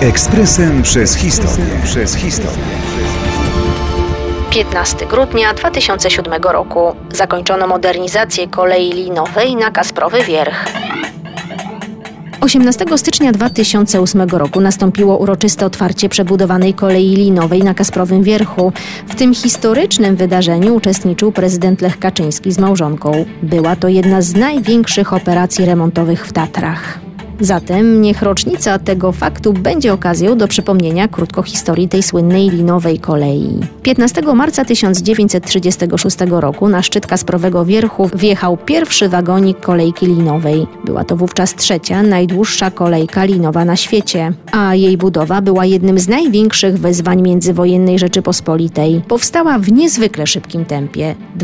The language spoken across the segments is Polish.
Ekspresem przez historię. 15 grudnia 2007 roku zakończono modernizację kolei linowej na Kasprowy Wierch. 18 stycznia 2008 roku nastąpiło uroczyste otwarcie przebudowanej kolei linowej na Kasprowym Wierchu. W tym historycznym wydarzeniu uczestniczył prezydent Lech Kaczyński z małżonką. Była to jedna z największych operacji remontowych w Tatrach. Zatem niech rocznica tego faktu będzie okazją do przypomnienia krótko historii tej słynnej linowej kolei. 15 marca 1936 roku na szczyt Kasprowego Wierchu wjechał pierwszy wagonik kolejki linowej. Była to wówczas trzecia, najdłuższa kolejka linowa na świecie, a jej budowa była jednym z największych wyzwań międzywojennej Rzeczypospolitej. Powstała w niezwykle szybkim tempie –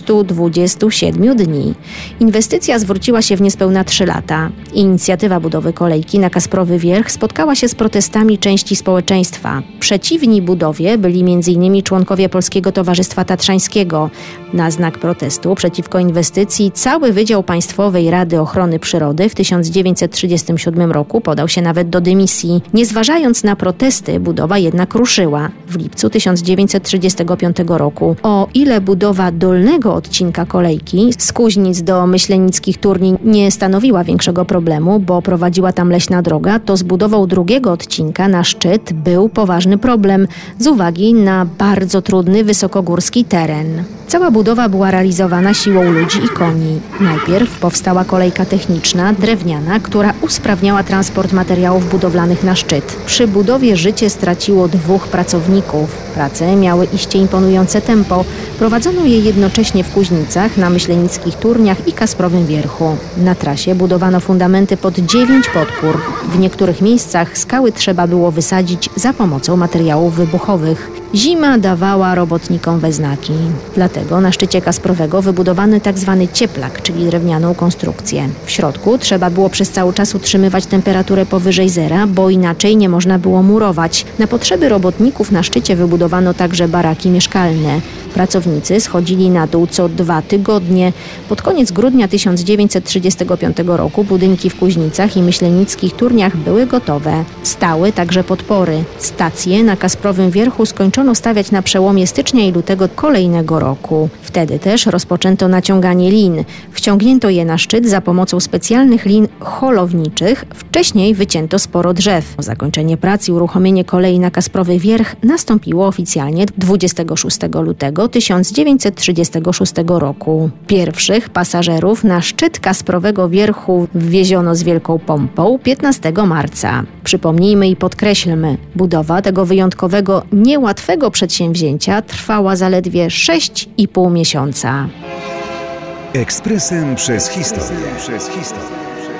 227 dni. Inwestycja zwróciła się w niespełna 3 lata. Inicjatywa budowy kolejki na Kasprowy Wierch spotkała się z protestami części społeczeństwa. Przeciwni budowie byli m.in. członkowie Polskiego Towarzystwa Tatrzańskiego. Na znak protestu przeciwko inwestycji cały Wydział Państwowej Rady Ochrony Przyrody w 1937 roku podał się nawet do dymisji. Nie zważając na protesty, budowa jednak ruszyła. W lipcu 1935 roku. O ile budowa dolnego odcinka kolejki z Kuźnic do Myślenickich Turni nie stanowiła większego problemu, bo prowadziła tam leśna droga, to z budową drugiego odcinka na szczyt był poważny problem z uwagi na bardzo trudny, wysokogórski teren. Cała budowa była realizowana siłą ludzi i koni. Najpierw powstała kolejka techniczna, drewniana, która usprawniała transport materiałów budowlanych na szczyt. Przy budowie życie straciło 2 pracowników. Prace miały iście imponujące tempo. Prowadzono je jednocześnie w Kuźnicach, na Myślenickich Turniach i Kasprowym Wierchu. Na trasie budowano fundamenty pod 9 podpór. W niektórych miejscach skały trzeba było wysadzić za pomocą materiałów wybuchowych. Zima dawała robotnikom we znaki. Dlatego na szczycie Kasprowego wybudowano tzw. cieplak, czyli drewnianą konstrukcję. W środku trzeba było przez cały czas utrzymywać temperaturę powyżej zera, bo inaczej nie można było murować. Na potrzeby robotników na szczycie wybudowano także baraki mieszkalne. Pracownicy schodzili na dół co 2 tygodnie. Pod koniec grudnia 1935 roku budynki w Kuźnicach i Myślenickich Turniach były gotowe. Stały także podpory. Stacje na Kasprowym Wierchu skończono stawiać na przełomie stycznia i lutego kolejnego roku. Wtedy też rozpoczęto naciąganie lin. Wciągnięto je na szczyt za pomocą specjalnych lin holowniczych. Wcześniej wycięto sporo drzew. Zakończenie prac i uruchomienie kolei na Kasprowy Wierch nastąpiło oficjalnie 26 lutego 1936 roku. Pierwszych pasażerów na szczyt Kasprowego Wierchu wwieziono z wielką pompą 15 marca. Przypomnijmy i podkreślmy, budowa tego wyjątkowego, niełatwego przedsięwzięcia trwała zaledwie 6,5 miesiąca. Ekspresem przez historię.